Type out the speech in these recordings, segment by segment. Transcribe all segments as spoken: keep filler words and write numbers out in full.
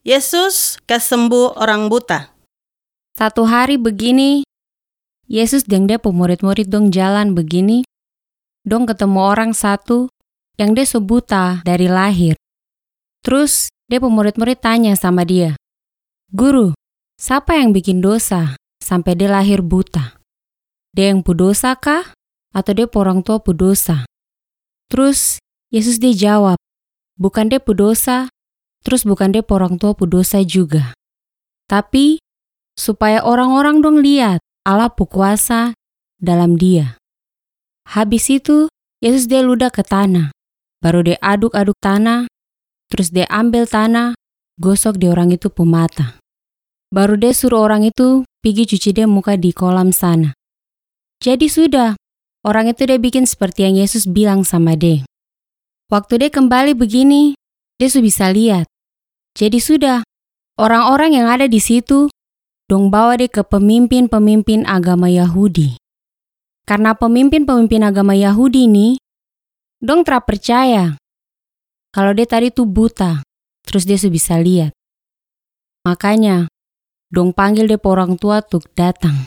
Yesus kesembuh orang buta. Satu hari begini, Yesus dan dia pemurid-murid dong jalan begini, dong ketemu orang satu yang dia so buta dari lahir. Terus dia pemurid-murid tanya sama dia, "Guru, siapa yang bikin dosa sampai dia lahir buta? Dia yang pu dosa kah? Atau dia pu orang tua pu dosa?" Terus Yesus dia jawab, bukan dia pu dosa, terus bukan dia pu orang tua pu dosa juga. Tapi supaya orang-orang dong lihat Allah pu kuasa dalam dia. Habis itu Yesus dia ludah ke tanah, baru dia aduk-aduk tanah, terus dia ambil tanah, gosok di orang itu pu mata. Baru dia suruh orang itu pergi cuci dia muka di kolam sana. Jadi sudah, orang itu dia bikin seperti yang Yesus bilang sama dia. Waktu dia kembali begini, dia sudah bisa lihat. Jadi sudah, orang-orang yang ada di situ dong bawa dia ke pemimpin-pemimpin agama Yahudi. Karena pemimpin-pemimpin agama Yahudi ini, dong tak percaya kalau dia tadi tuh buta, terus dia sudah bisa lihat. Makanya, dong panggil dia orang tua untuk datang.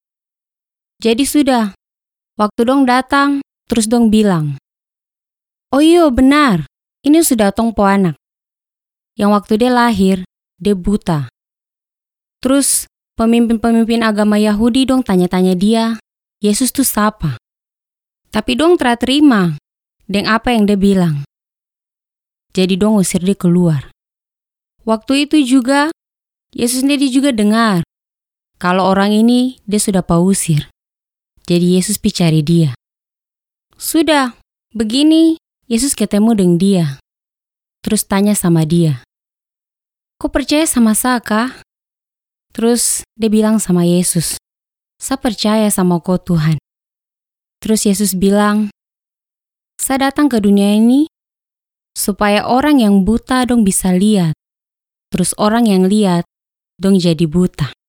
Jadi sudah, waktu dong datang, terus dong bilang, "Oh iya benar, ini sudah tong po anak. Yang waktu dia lahir, dia buta." Terus pemimpin-pemimpin agama Yahudi dong tanya-tanya dia, Yesus tuh siapa? Tapi dong tak terima dengan apa yang dia bilang. Jadi dong usir dia keluar. Waktu itu juga, Yesus sendiri juga dengar kalau orang ini dia sudah pausir. Jadi Yesus pi cari dia. Sudah, begini Yesus ketemu dengan dia. Terus tanya sama dia, "Kau percaya sama saya kah?" Terus dia bilang sama Yesus, "Saya percaya sama kau Tuhan." Terus Yesus bilang, "Saya datang ke dunia ini supaya orang yang buta dong bisa lihat. Terus orang yang lihat dong jadi buta."